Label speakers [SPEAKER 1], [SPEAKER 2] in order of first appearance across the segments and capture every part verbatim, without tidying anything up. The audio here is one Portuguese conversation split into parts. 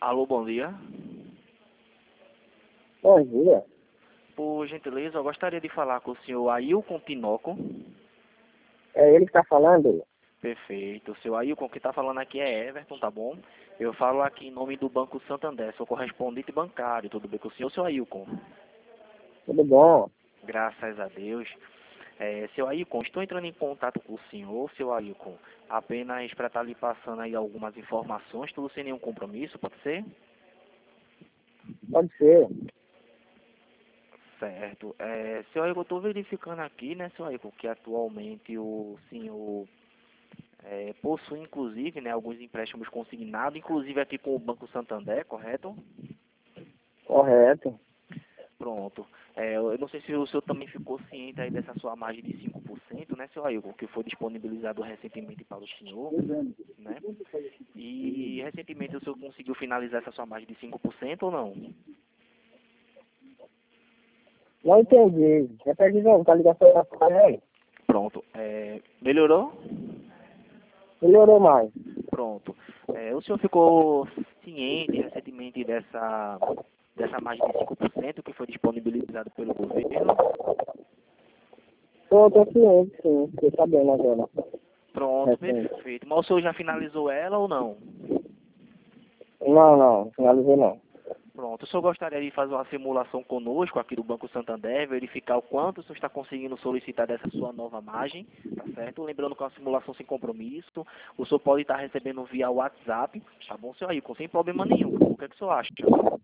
[SPEAKER 1] Alô, bom dia.
[SPEAKER 2] Bom dia.
[SPEAKER 1] Por gentileza, eu gostaria de falar com o senhor Ailton Tinoco.
[SPEAKER 2] É ele que está falando?
[SPEAKER 1] Perfeito. O senhor Ailton, que está falando aqui é Everton, tá bom? Eu falo aqui em nome do Banco Santander, sou correspondente bancário, tudo bem com o senhor, seu Ailton?
[SPEAKER 2] Tudo bom?
[SPEAKER 1] Graças a Deus. É, seu Ailton, estou entrando em contato com o senhor, seu Ailton, apenas para estar lhe passando aí algumas informações, tudo sem nenhum compromisso, pode ser?
[SPEAKER 2] Pode ser.
[SPEAKER 1] Certo. É, seu Ailton, eu estou verificando aqui, né, seu Ailton, que atualmente o senhor é, possui, inclusive, né, alguns empréstimos consignados, inclusive aqui com o Banco Santander, correto?
[SPEAKER 2] Correto.
[SPEAKER 1] Pronto. É, eu não sei se o senhor também ficou ciente aí dessa sua margem de cinco por cento, né, seu Ailton, que foi disponibilizado recentemente para o senhor, né? E recentemente o senhor conseguiu finalizar essa sua margem de cinco por cento ou não?
[SPEAKER 2] Não entendi. Repete de novo, que a ligação está falhando.
[SPEAKER 1] Pronto. É, melhorou?
[SPEAKER 2] Melhorou mais.
[SPEAKER 1] Pronto. É, o senhor ficou ciente recentemente dessa, dessa margem de cinco por cento que foi disponibilizado pelo governo?
[SPEAKER 2] Estou ciente, sim. Fiquei sabendo agora.
[SPEAKER 1] Pronto,
[SPEAKER 2] Recente.
[SPEAKER 1] perfeito. Mas o senhor já finalizou ela ou não?
[SPEAKER 2] Não, não. Finalizei não.
[SPEAKER 1] Pronto. O senhor gostaria de fazer uma simulação conosco aqui do Banco Santander, verificar o quanto o senhor está conseguindo solicitar dessa sua nova margem, tá certo? Lembrando que é uma simulação sem compromisso, o senhor pode estar recebendo via WhatsApp, tá bom, senhor Ailton? Sem problema nenhum. O que é que o senhor acha?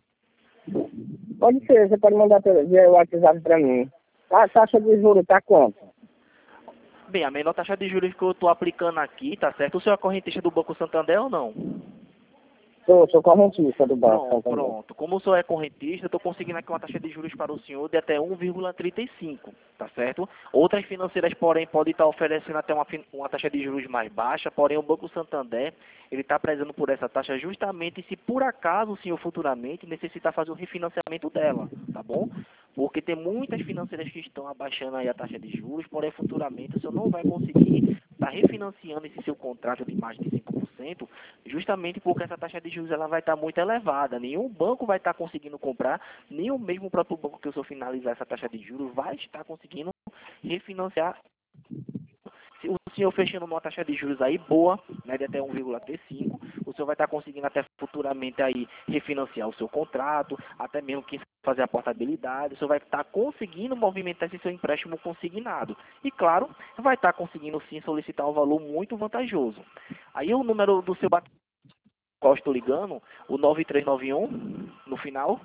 [SPEAKER 2] Pode ser. Você pode mandar pelo- via WhatsApp para mim. A taxa de juros está quanto?
[SPEAKER 1] Bem, a menor taxa de juros que eu estou aplicando aqui, tá certo? O senhor é correntista do Banco Santander ou não?
[SPEAKER 2] Sou, sou correntista do Banco
[SPEAKER 1] Pronto,
[SPEAKER 2] Santander.
[SPEAKER 1] pronto. Como o senhor é correntista, eu estou conseguindo aqui uma taxa de juros para o senhor de até um vírgula trinta e cinco, tá certo? Outras financeiras, porém, podem estar oferecendo até uma, fin- uma taxa de juros mais baixa, porém o Banco Santander, ele está prezando por essa taxa justamente se por acaso o senhor futuramente necessitar fazer o refinanciamento dela, tá bom? Porque tem muitas financeiras que estão abaixando aí a taxa de juros, porém futuramente o senhor não vai conseguir estar refinanciando esse seu contrato de mais de cinco por cento, justamente porque essa taxa de juros ela vai estar muito elevada. Nenhum banco vai estar conseguindo comprar, nem o mesmo próprio banco que o senhor finalizar essa taxa de juros vai estar conseguindo refinanciar. Se o senhor fechando uma taxa de juros aí boa, né, de até um vírgula trinta e cinco, o senhor vai estar conseguindo até futuramente aí refinanciar o seu contrato, até mesmo quem sabe fazer a portabilidade, o senhor vai estar conseguindo movimentar esse seu empréstimo consignado. E claro, vai estar conseguindo sim solicitar um valor muito vantajoso. Aí o número do seu bate qual eu estou ligando, o nove três nove um, no final.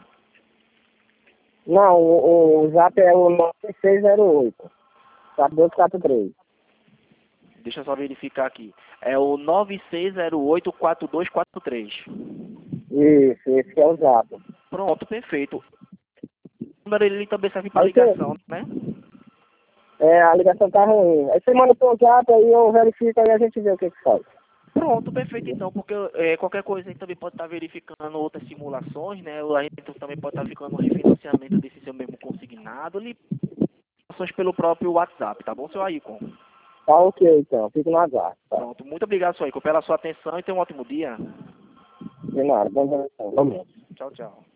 [SPEAKER 2] Não, o, o Zap é o nove seis zero oito. quatro dois quatro três.
[SPEAKER 1] Deixa eu só verificar aqui. É o nove seis zero oito quatro dois quatro três.
[SPEAKER 2] Isso, esse que é o Zap.
[SPEAKER 1] Pronto, perfeito. O número ele também serve para
[SPEAKER 2] Aí você,
[SPEAKER 1] ligação, né?
[SPEAKER 2] é, a ligação tá ruim. Aí você manda pro Zap, aí eu verifico e a gente vê o que que faz.
[SPEAKER 1] Pronto, perfeito então, porque é, qualquer coisa a gente também pode estar verificando outras simulações, né? A gente também pode estar verificando o refinanciamento desse seu mesmo consignado, ligações pelo próprio WhatsApp, tá bom, seu Ailton?
[SPEAKER 2] Tá ok, então. Fico no aguardo. Tá.
[SPEAKER 1] Pronto, muito obrigado, seu Ailton, pela sua atenção e tenha um ótimo dia.
[SPEAKER 2] De nada. Bom dia.
[SPEAKER 1] Tchau, tchau.